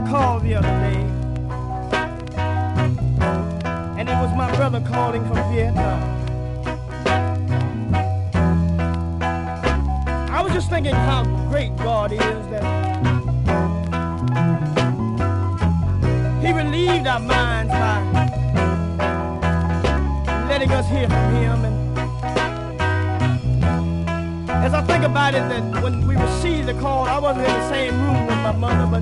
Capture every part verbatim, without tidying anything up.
called the other day, and it was my brother calling from Vietnam. I was just thinking how great God is that He relieved our minds by letting us hear from Him. And as I think about it, that when we received the call, I wasn't in the same room with my mother, but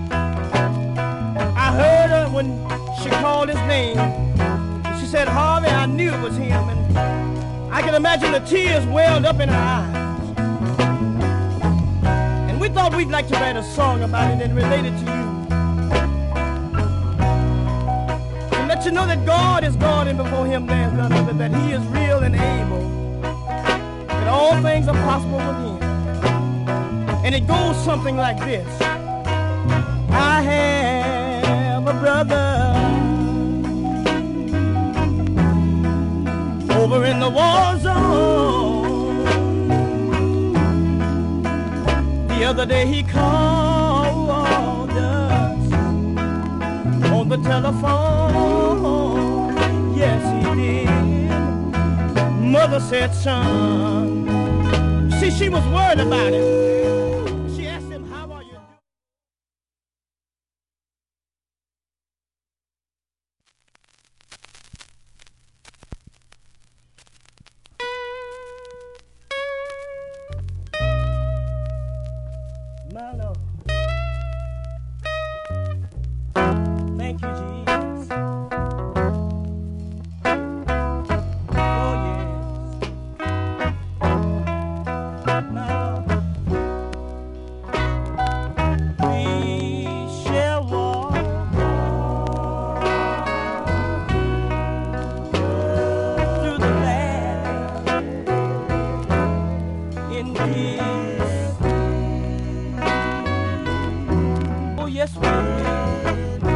I heard her when she called his name. She said, "Harvey," I knew it was him, and I can imagine the tears welled up in her eyes. And we thought we'd like to write a song about it and relate it to you. And let you know that God is God, and before Him there's none other, that He is real and able, that all things are possible with Him. And it goes something like this. I have a brother over in the war zone. The other day he called us on the telephone. Yes, he did. Mother said, "Son," see, she was worried about him. She asked him, "How are you doing?" My Lord. Thank you, Jesus. Oh, yes. My Lord. We shall walk through the valley in peace. Oh, yes, we will.